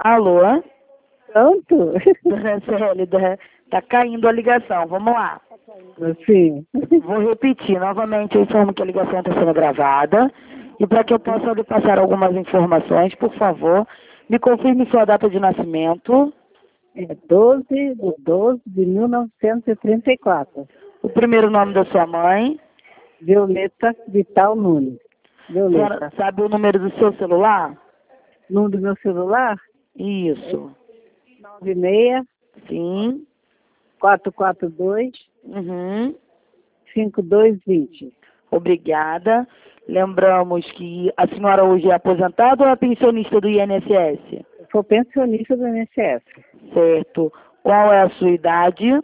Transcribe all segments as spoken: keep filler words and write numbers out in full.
Alô? Pronto? Dona Célida, tá caindo a ligação. Vamos lá. Sim. Vou repetir novamente. Eu informo que a ligação está sendo gravada. E para que eu possa lhe passar algumas informações, por favor, me confirme sua data de nascimento. É doze de doze de mil novecentos e trinta e quatro. O primeiro nome da sua mãe. Violeta Vital Nunes. A Violeta. senhora sabe o número do seu celular? Número do meu celular? Isso. nove seis Sim. quatro quatro dois Uhum. cinco dois dois zero. Obrigada. Lembramos que a senhora hoje é aposentada ou é pensionista do I N S S? Eu sou pensionista do I N S S. Certo. Qual é a sua idade?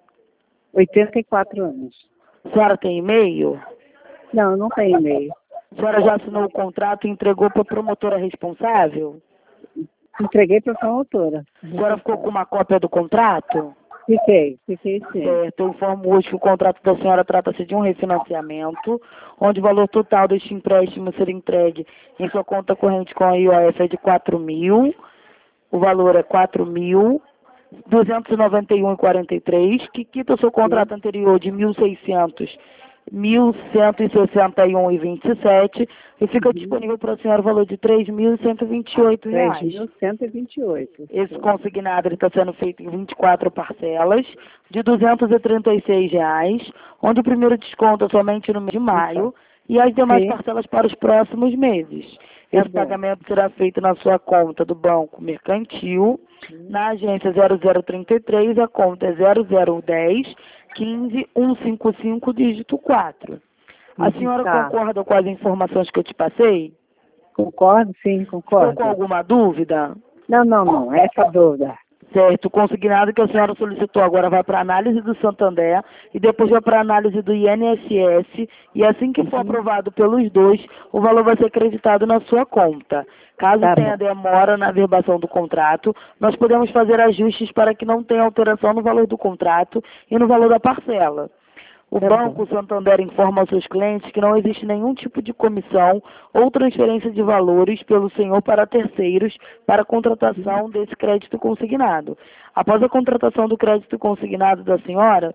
oitenta e quatro anos. A senhora tem e-mail? Não, não tem e-mail. A senhora já assinou o contrato e entregou para a promotora responsável? Entreguei para a promotora. A senhora ficou com uma cópia do contrato? Fiquei, fiquei sim. Certo. Eu informo hoje que o contrato da senhora trata-se de um refinanciamento, onde o valor total deste empréstimo será entregue em sua conta corrente com a I O F é de quatro mil. O valor é quatro mil duzentos e noventa e um vírgula quarenta e três, que quita o seu contrato anterior de mil e seiscentos, mil cento e sessenta e um vírgula vinte e sete e fica Uhum. disponível para a senhora o valor de três mil cento e vinte e oito reais. três mil cento e vinte e oito. Esse consignado está sendo feito em vinte e quatro parcelas de duzentos e trinta e seis reais, onde o primeiro desconto é somente no mês de maio e as demais Sim. parcelas para os próximos meses. Tá Esse bom. pagamento será feito na sua conta do Banco Mercantil, na agência zero zero trinta e três, a conta é zero zero um zero quinze cento e cinquenta e cinco, dígito quatro. A Uhum, senhora tá. concorda com as informações que eu te passei? Concordo, sim, Ficou concordo. com alguma dúvida? Não, não, não, essa dúvida. Certo, o consignado que a senhora solicitou agora vai para análise do Santander e depois vai para análise do I N S S e assim que for Uhum. aprovado pelos dois, o valor vai ser acreditado na sua conta. Caso Tá tenha bom. demora na averbação do contrato, nós podemos fazer ajustes para que não tenha alteração no valor do contrato e no valor da parcela. O Tá Banco bom. Santander informa aos seus clientes que não existe nenhum tipo de comissão ou transferência de valores pelo senhor para terceiros para a contratação desse crédito consignado. Após a contratação do crédito consignado da senhora,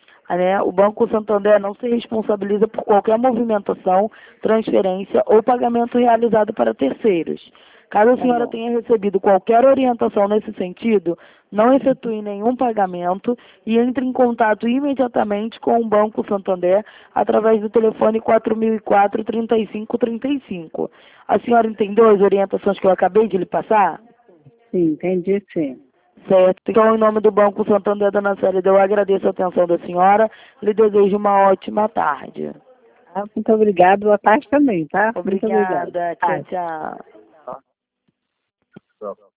né, o Banco Santander não se responsabiliza por qualquer movimentação, transferência ou pagamento realizado para terceiros. Caso a Tá senhora bom. tenha recebido qualquer orientação nesse sentido, não efetue nenhum pagamento e entre em contato imediatamente com o Banco Santander através do telefone quatro mil e quatro, trinta e cinco, trinta e cinco. A senhora entendeu as orientações que eu acabei de lhe passar? Sim, entendi, sim. Certo. Então, em nome do Banco Santander, dona Célida, eu agradeço a atenção da senhora. Lhe desejo uma ótima tarde. Ah, muito obrigado, boa tarde também, tá? Muito obrigada. Obrigada. Tchau, tchau. Tchau.